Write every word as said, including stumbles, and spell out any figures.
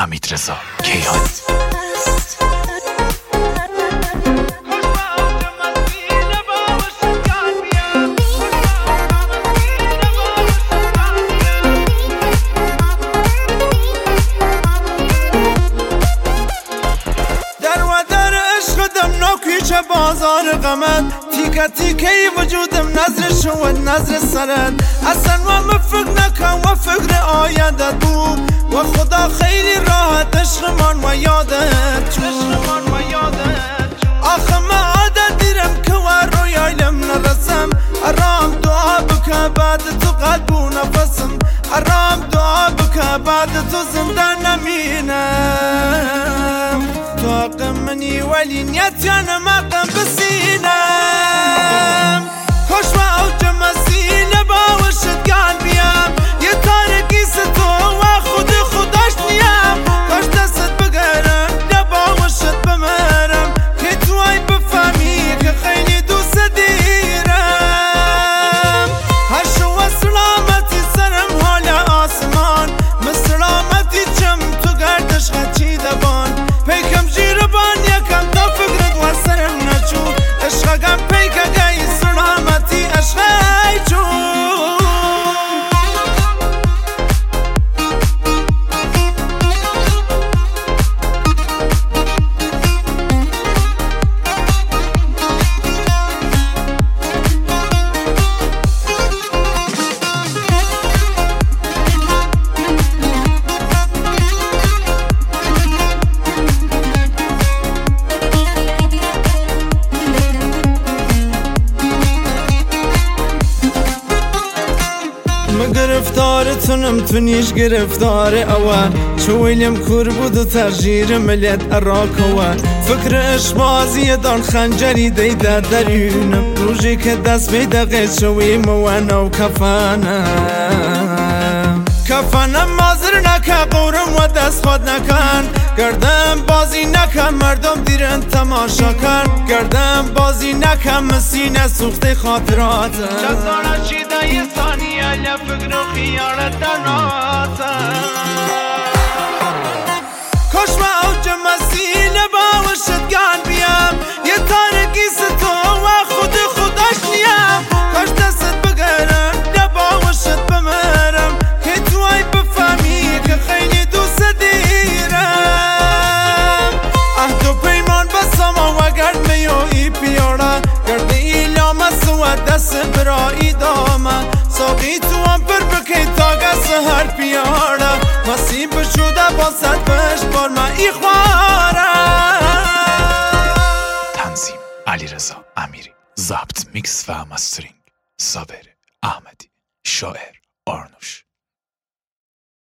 حمیدرضا کیهانی. کوچه بازار غمت تیکه تیکه وجودم نظر شود نظر سرت اصلا و مفکر نکن و فکر آیندت بود و خدا خیلی راحت عشقمان و یادت آخه ما عادت دیرم که و رویایم نرسم ارام دعا بکه بعد تو قلب و نفسم ارام دعا بکه بعد تو زنده نمینم طاقم منی ولی نیتیان مقم بسینم خوش و اوج مسیل باوشت گان بیم یه تارکی ستو و خود خودش نیم کاش دست بگرم یا باوشت بمرم که توی بفهمی که خیلی دوست دیرم هر شو و سلامتی سرم حال آسمان مسلامتی چم تو گردش خچی دبان پیکم جیر بان یکم تا فکرت و سرم نچو عشقم پیکه گئی سلامتی عشقی چو گرفتارتونم تو نیش گرفتار اوه چویلیم کور بود و تغییر ملیت اراکوه فکر اشبازی دان خنجری دیده درونم روزی که دست بیده قید شوی موانه و کفانم کفانم مازر نکه قورم و دست خود نکن گردم بازی نکن مردم دیرن تماشا کن گردم بازی نکن مسینه سوخت خاطراتم جزانه چیده یه ثانیه لفکر و خیارت دناتم کاش و اوج مسیل باوشت گان بیم یه تارکی ستو و خود خودش نیم کاش دست بگرم یا باوشت بمرم که توی بفهمی که خیلی دوست دیرم عهد و پیمان بسم و گرد میو ای پیارا گرد ایلام سو دست برایی دامه ساقی تو هم پر بکی تاگه سهر پیارا مسیب شده با صد بهش بار ما ای خوارم. تنظیم علیرضا امیری، ضبط میکس و مسترینگ صابر احمدی، شاعر آرنوش.